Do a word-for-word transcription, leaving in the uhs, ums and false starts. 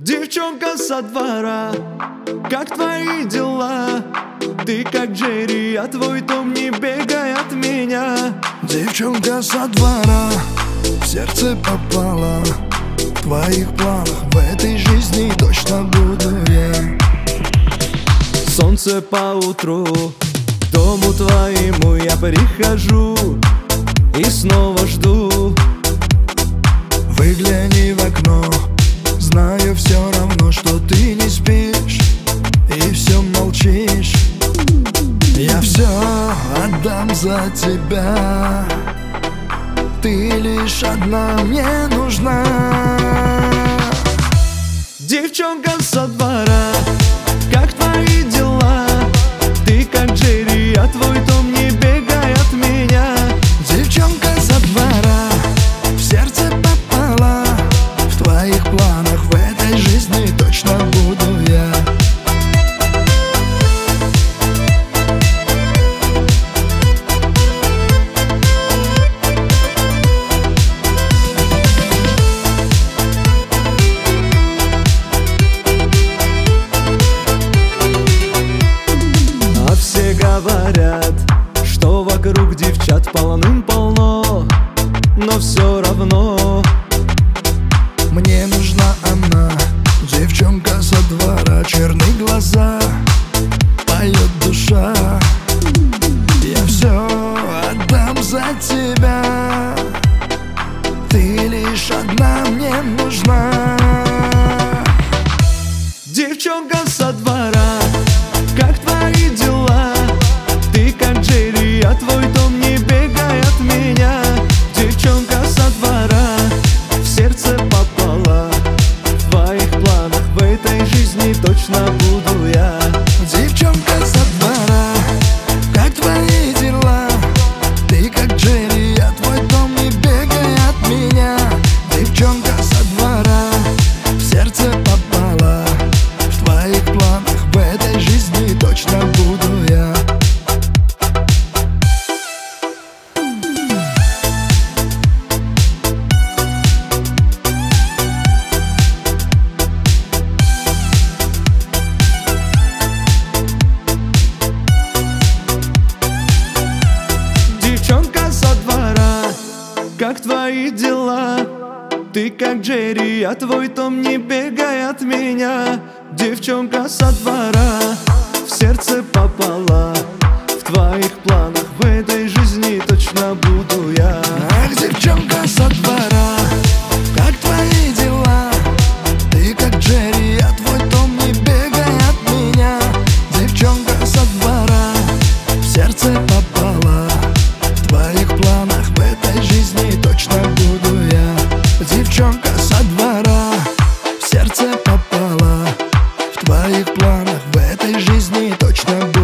Девчонка со двора, как твои дела? Ты как Джерри, а твой Том не бегай от меня. Девчонка со двора, в сердце попала. В твоих планах в этой жизни точно буду я. Солнце поутру, к дому твоему я прихожу и снова жду. Выгляни в окно, знаю все равно, что ты не спишь и все молчишь. Я все отдам за тебя, ты лишь одна мне нужна. Девчонка со двора, как твои дела? Ты как Джерри, а твой Том не бегай от меня. Девчонка со двора, в сердце попала. В твоих планах в этой жизни точно буду я. Говорят, что вокруг девчат полным-полно, но все равно мне нужна она, девчонка со двора, черные глаза, поет душа. Я все отдам за тебя, ты лишь одна мне нужна. Девчонка со двора, как твои дела? Ты как Джерри, а твой Том не бегай от меня. Девчонка со двора, в сердце попала. В твоих планах в этой жизни точно буду я. Девчонка со двора, как твои дела? Ты как Джерри, а твой Том не бегай от меня. Девчонка со двора, в сердце попала. В твоих планах в этой жизни точно буду я. Девчонка со двора, как твои дела? Ты как Джерри, а твой Том не бегай от меня. Девчонка со двора, в сердце попала. В твоих планах в этой жизни точно буду я. Ах, девчонка со двора, как твои дела? Ты как Джерри, а твой Том не бегай от меня. Девчонка со двора, в сердце попала. В твоих планах в этой жизни точно буду я. Девчонка со двора, в сердце попала. В твоих планах в этой жизни точно буду.